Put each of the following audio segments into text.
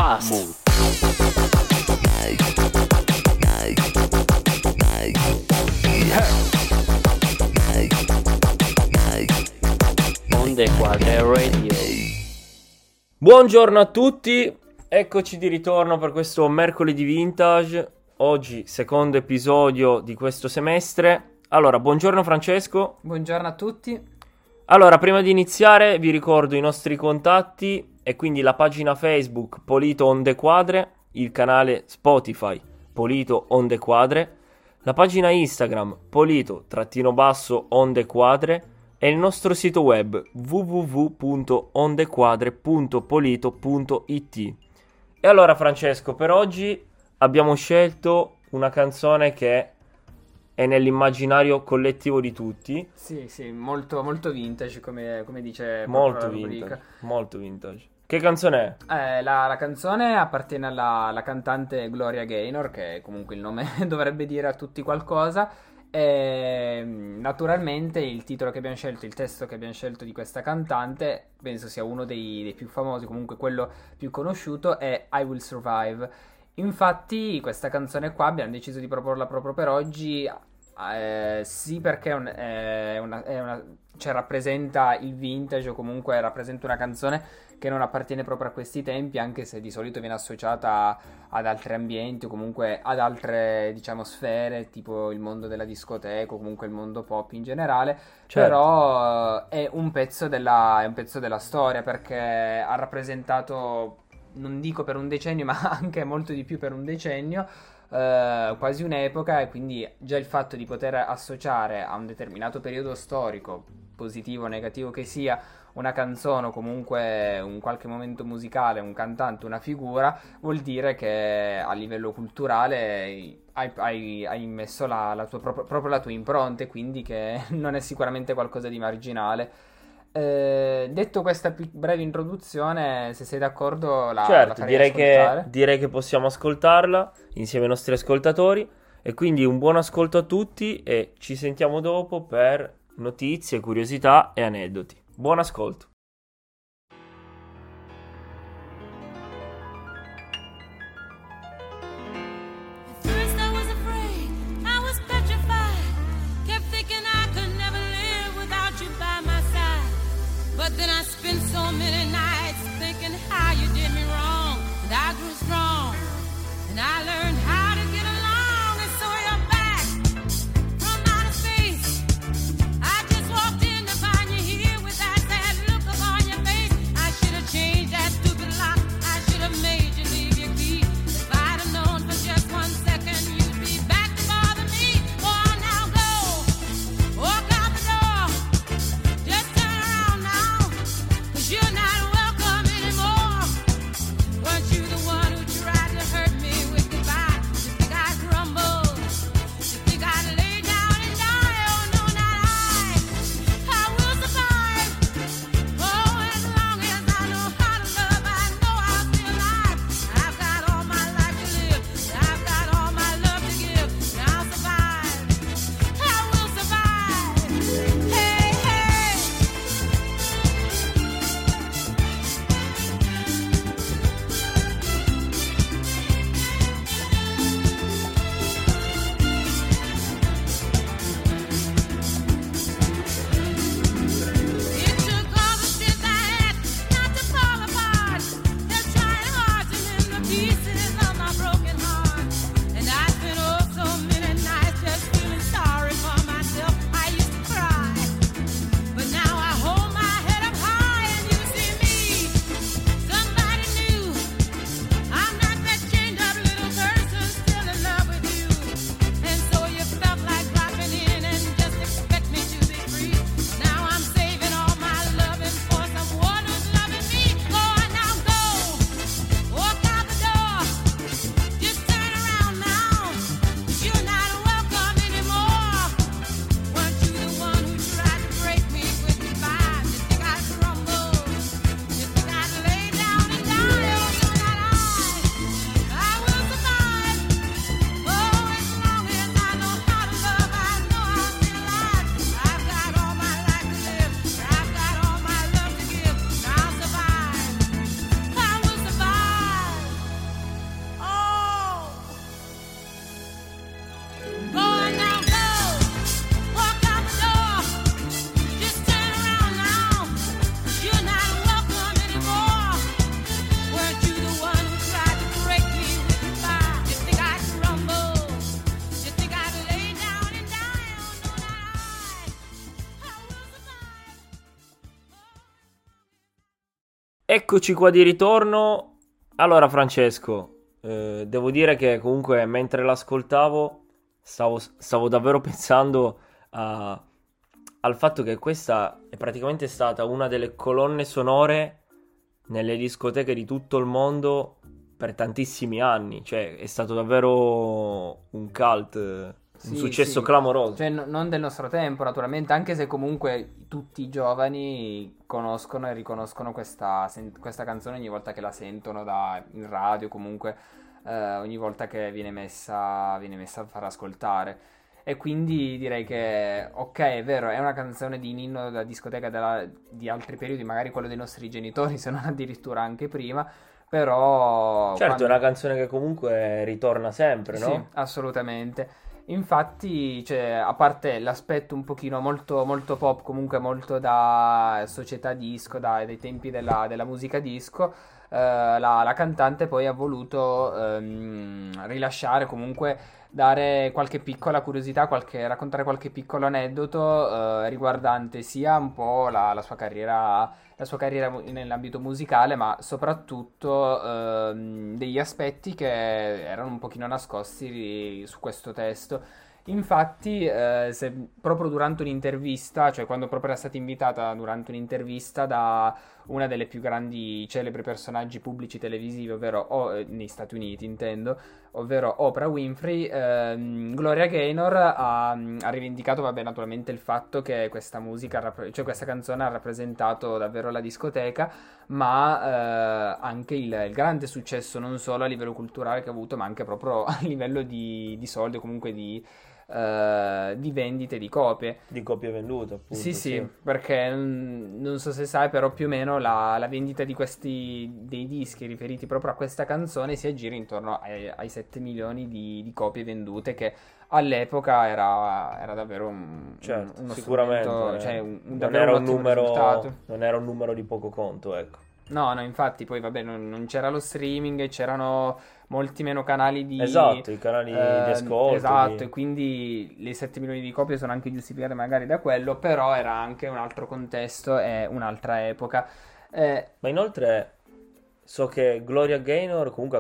Podcast. Onde Quadre Radio. Buongiorno a tutti, eccoci di ritorno per questo mercoledì vintage. Oggi secondo episodio di questo semestre. Allora, buongiorno Francesco. Buongiorno a tutti. Allora, prima di iniziare vi ricordo i nostri contatti e quindi la pagina Facebook Polito Onde Quadre, il canale Spotify Polito Onde Quadre, la pagina Instagram Polito-Onde Quadre e il nostro sito web www.ondequadre.polito.it. E allora Francesco, per oggi abbiamo scelto una canzone che è nell'immaginario collettivo di tutti. Sì, molto, molto vintage, come dice Molto la rubrica. vintage, molto vintage. Che canzone è? La canzone appartiene alla cantante Gloria Gaynor, che comunque il nome dovrebbe dire a tutti qualcosa. E naturalmente il titolo che abbiamo scelto, il testo che abbiamo scelto di questa cantante, penso sia uno dei più famosi, comunque quello più conosciuto, è I Will Survive. Infatti questa canzone qua abbiamo deciso di proporla proprio per oggi, sì, perché cioè rappresenta il vintage, o comunque rappresenta una canzone che non appartiene proprio a questi tempi, anche se di solito viene associata ad altri ambienti o comunque ad altre, diciamo, sfere, tipo il mondo della discoteca o comunque il mondo pop in generale. Certo. Però è un pezzo della storia, perché ha rappresentato, non dico per un decennio, ma anche molto di più per un decennio, quasi un'epoca, e quindi già il fatto di poter associare a un determinato periodo storico, positivo o negativo che sia, una canzone o comunque un qualche momento musicale, un cantante, una figura, vuol dire che a livello culturale hai messo proprio la tua impronta, e quindi che non è sicuramente qualcosa di marginale. Detto questa breve introduzione, se sei d'accordo la farei ascoltare. direi che possiamo ascoltarla insieme ai nostri ascoltatori, e quindi un buon ascolto a tutti e ci sentiamo dopo per notizie, curiosità e aneddoti. Buon ascolto. But then I spent so many nights thinking how you did me wrong, and I grew strong, and I learned how to get along, and so you're back from outer space. I just walked in to find you here with that sad look Eccoci qua di ritorno. Allora Francesco, devo dire che comunque mentre l'ascoltavo stavo davvero pensando al fatto che questa è praticamente stata una delle colonne sonore nelle discoteche di tutto il mondo per tantissimi anni. Cioè è stato davvero un cult, un successo clamoroso. Cioè non del nostro tempo naturalmente, anche se comunque tutti i giovani conoscono e riconoscono questa canzone ogni volta che la sentono in radio, comunque ogni volta che viene messa a far ascoltare. E quindi direi che, ok, è vero, è una canzone di inno da discoteca di altri periodi, magari quello dei nostri genitori, se non addirittura anche prima, però... Certo, è una canzone che comunque ritorna sempre, no? Sì, assolutamente. Infatti, cioè, a parte l'aspetto un pochino molto, molto pop, comunque molto da società disco, dai tempi della musica disco, la cantante poi ha voluto rilasciare, comunque dare qualche piccola curiosità, raccontare qualche piccolo aneddoto riguardante sia un po' la sua carriera nell'ambito musicale, ma soprattutto degli aspetti che erano un pochino nascosti su questo testo. Infatti, proprio durante un'intervista, cioè quando proprio era stata invitata durante un'intervista da una delle più grandi celebri personaggi pubblici televisivi, ovvero negli Stati Uniti intendo, ovvero Oprah Winfrey, Gloria Gaynor ha rivendicato, vabbè, naturalmente il fatto che questa musica, cioè questa canzone ha rappresentato davvero la discoteca, ma anche il grande successo non solo a livello culturale che ha avuto, ma anche proprio a livello di soldi, comunque di vendite di copie. Di copie vendute, appunto. Sì, perché non so se sai, però più o meno la vendita dei dischi riferiti proprio a questa canzone si aggira intorno ai 7 milioni di copie vendute, che all'epoca era davvero uno sicuramente, strumento, cioè non era un numero, risultato. Non era un numero di poco conto, ecco. No, infatti poi vabbè non c'era lo streaming, c'erano molti meno canali di... Esatto, i canali di ascolto. Esatto, e quindi le 7 milioni di copie sono anche giustificate magari da quello, però era anche un altro contesto e un'altra epoca. Ma inoltre so che Gloria Gaynor comunque ha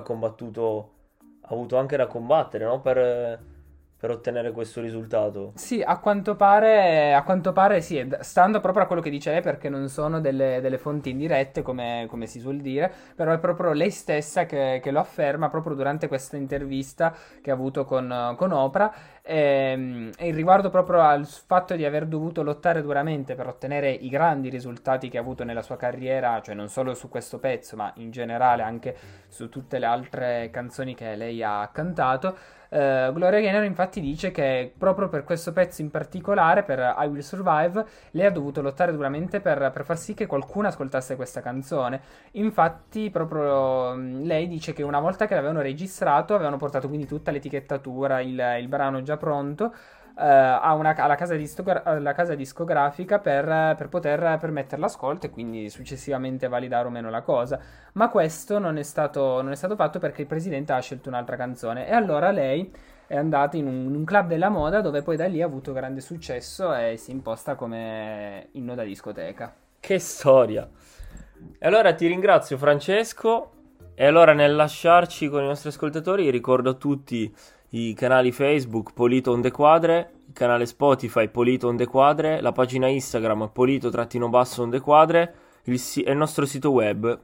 avuto anche da combattere, no? Per ottenere questo risultato. Sì, a quanto pare sì, stando proprio a quello che dice lei, perché non sono delle fonti indirette, come si suol dire, però è proprio lei stessa che lo afferma proprio durante questa intervista che ha avuto con Oprah, e in riguardo proprio al fatto di aver dovuto lottare duramente per ottenere i grandi risultati che ha avuto nella sua carriera, cioè non solo su questo pezzo, ma in generale anche su tutte le altre canzoni che lei ha cantato. Gloria Gaynor infatti dice che proprio per questo pezzo in particolare, per I Will Survive, lei ha dovuto lottare duramente per far sì che qualcuno ascoltasse questa canzone. Infatti proprio lei dice che una volta che l'avevano registrato, avevano portato quindi tutta l'etichettatura, il brano già pronto, alla casa discografica per poter permettere l'ascolto e quindi successivamente validare o meno la cosa. Ma questo non è stato fatto perché il presidente ha scelto un'altra canzone, e allora lei è andata in un club della moda, dove poi da lì ha avuto grande successo e si è imposta come inno da discoteca. Che storia! E allora ti ringrazio, Francesco, e allora nel lasciarci con i nostri ascoltatori ricordo a tutti i canali Facebook Polito on the Quadre, il canale Spotify Polito on the Quadre, la pagina Instagram Polito_on the Quadre, e il nostro sito web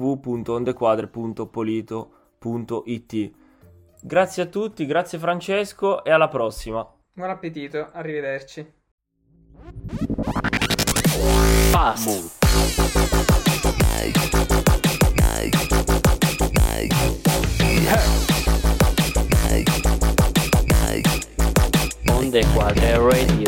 www.ondequadre.polito.it. Grazie a tutti, grazie Francesco e alla prossima. Buon appetito, arrivederci. Pass. On the Quadre Radio.